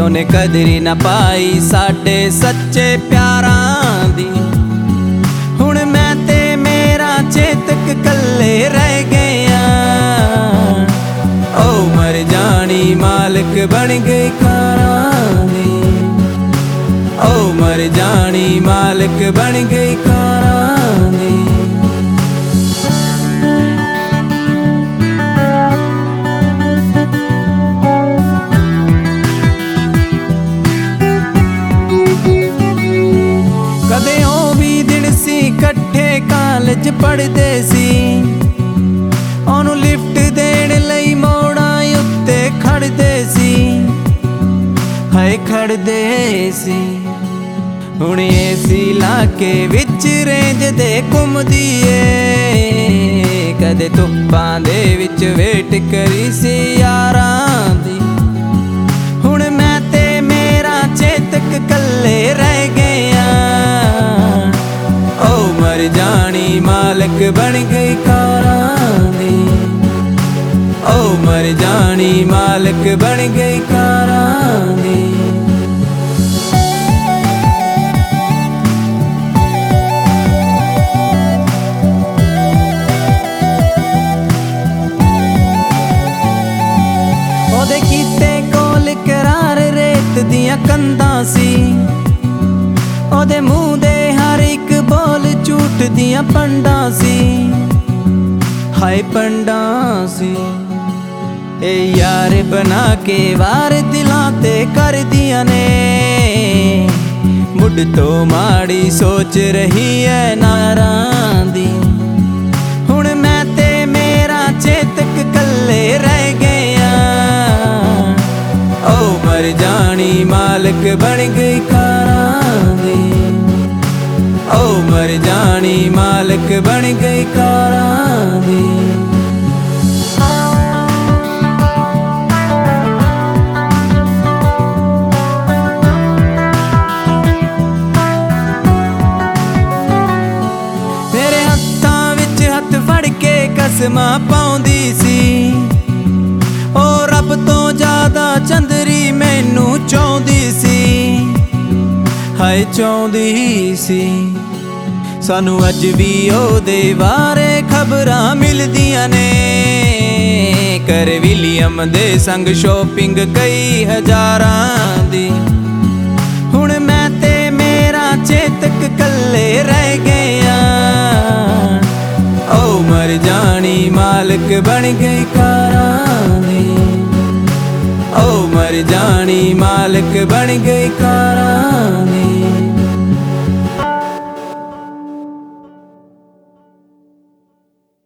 ਉਹਨੇ ਕਦਰੀ ਨਾ ਪਾਈ ਸਾਡੇ ਸੱਚੇ ਪਿਆਰਾਂ ਦੀ। ਹੁਣ ਮੈਂ ਤੇ ਮੇਰਾ ਚੇਤਕ ਕੱਲੇ ਰਹਿ ਗਏ ਆਂ। ਓ ਮਰ ਜਾਣੀ ਮਾਲਕ ਬਣ ਗਈ ਕਾਰਾਂ ਦੀ। ਓ ਮਰ ਜਾਣੀ ਮਾਲਕ ਬਣ ਗਈ ਕਾਰਾਂ ਦੀ। ਕਦੇ ਉਹ ਵੀ ਦਿਨ ਸੀ ਇਕੱਠੇ ਕਾਲਜ ਪੜ੍ਹਦੇ ਸੀ। ਉਹਨੂੰ ਲਿਫਟ ਦੇਣ ਲਈ ਮੋੜਾਂ ਉੱਤੇ ਖੜਦੇ ਸੀ। ਹਾਏ ਖੜਦੇ ਸੀ। ਹੁਣ ਏਸੀ ਲਾ ਕੇ ਵਿੱਚ ਰੇਂਜ ਦੇ ਘੁੰਮਦੀ ਏ। ਕਦੇ ਧੁੱਪਾਂ ਦੇ ਵਿੱਚ ਵੇਟ ਕਰੀ ਸੀ ਯਾਰਾਂ ਦੀ। ਹੁਣ ਮੈਂ ਤੇ ਮੇਰਾ ਚੇਤਕ ਕੱਲੇ ਰਹਿ ਗਏ ਆਂ। ਓ ਮਰ ਜਾਣੀ ਮਾਲਕ ਬਣ ਗਈ ਕਾਰਾਂ ਦੀ। ਓ ਮਰ ਜਾਣੀ ਮਾਲਕ ਬਣ ਗਈ ਕਾਰਾਂ ਦੀ। ਉਹਦੇ ਕੀਤੇ ਕੋਲ ਕਰਾਰ ਰੇਤ ਦੀਆਂ ਕੰਧਾਂ ਸੀ। ਉਹਦੇ ਮੂੰਹ ਦੇ ਹਰ ਇੱਕ ਬੋਲ ਝੂਠ ਦੀਆਂ ਪੰਡਾਂ ਸੀ। ਹਾਏ ਪੰਡਾਂ ਸੀ। ਇਹ ਯਾਰ ਬਣਾ ਕੇ ਵਾਰ ਦਿਲਾਂ ਤੇ ਕਰਦੀਆਂ ਨੇ। ਮੁੱਢ ਤੋਂ ਮਾੜੀ ਸੋਚ ਰਹੀ ਐ ਨਾਰਾਂ ਦੀ। ਹੁਣ ਮੈਂ ਤੇ ਮੇਰਾ ਚੇਤਕ ਕੱਲੇ ਰਹਿ ਗਏ ਆਂ। ਓ ਮਰ ਜਾਣੀ ਮਾਲਕ ਬਣ ਗਈ ਕਾਰਾਂ ਦੀ। ਓ ਮਰ ਜਾਣੀ ਮਾਲਕ ਬਣ ਗਈ ਕਾਰਾਂ ਦੀ। ਮੇਰੇ ਹੱਥਾਂ ਵਿੱਚ ਹੱਥ ਫੜ ਕੇ ਕਸਮਾਂ ਪਾਉਂਦੀ ਸੀ। ਉਹ ਰੱਬ ਤੋਂ ਜ਼ਿਆਦਾ ਚੰਦਰੀ ਮੈਨੂੰ ਚਾਹੁੰਦੀ ਸੀ। ਹਾਏ ਚਾਹੁੰਦੀ ਸੀ। ਸਾਨੂੰ ਅੱਜ ਵੀ ਉਹਦੇ ਬਾਰੇ ਖਬਰਾਂ ਮਿਲਦੀਆਂ ਨੇ। ਕਰ ਵਿਲੀਅਮ ਦੇ ਸੰਗ ਸ਼ੋਪਿੰਗ ਕਈ ਹਜ਼ਾਰਾਂ ਦੀ। ਹੁਣ ਮੈਂ ਤੇ ਮੇਰਾ ਚੇਤਕ ਕੱਲੇ ਰਹਿ ਗਏ ਆਂ। ਓ ਮਰ ਜਾਣੀ ਮਾਲਕ ਬਣ ਗਈ ਕਾਰਾਂ ਦੀ। ਓ ਮਰ ਜਾਣੀ ਮਾਲਕ ਬਣ ਗਈ ਕਾਰਾਂ ਦੀ।